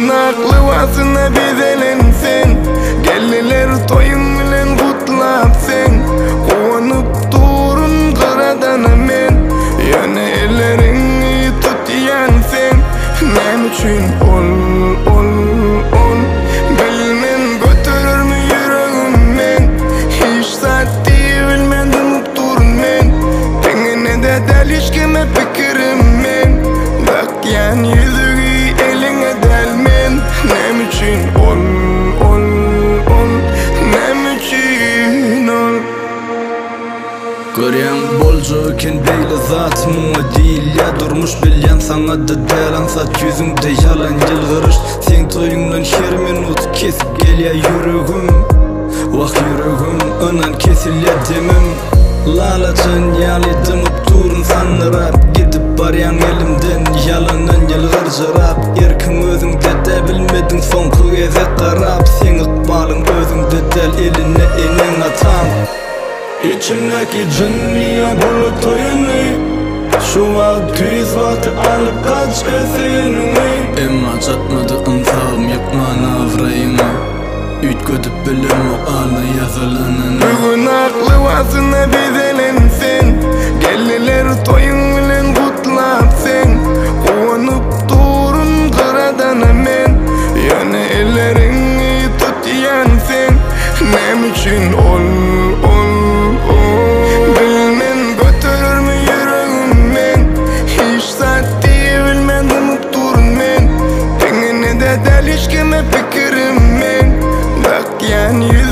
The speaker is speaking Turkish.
Bugün aklı vasına bedelensen, gelliler toyun bilen kutlap sen. Kovanıp durun kıradan amen, yana ellerini tut yan sen. Nem üçün ol bilmen götürür mü yüreğim men. Hiç saati bilmedim durun men, tengene de del işkeme fikirim men. Bak yan yüzüğü eline delmen. Nem üçün ol nem üçün ol. Görýän bolja eken beýle zat muňa değil ya durmuş bilýän saňa da dälen sat ýüzüňde ýalan ýylgyryş. Sen toýuňdan her minut kesip gelýär yüregim, wagt yüregim önen kesilýär demim. Lalaçan ýaly dymyp durun sanyrap, gidip barýan elimden ýalanan ýylgyrjyrap. Erkiň özüňde de bilmediň soňky geze garap, sen ykbalyň özüňde del eline enen atan. İçimdeki cınniye bulut oyunu, şu vakt tüz vakti alıp kaç esenini. Emma çatmadı ıntağım yapman avrayını, üt götüp bilim o anı yazılanını. Bugün aklı vasına bedelensen, gelliler toyun bilen kutlap sen. Kovanıp durun kıradan amen, yana ellerini tut yan sen. Nem üçün ol bilmen götürür mü yüreğim men. Hiç saati bilmedim durun men, tengene de del işkeme fikirim men. Bak yan yüzüğü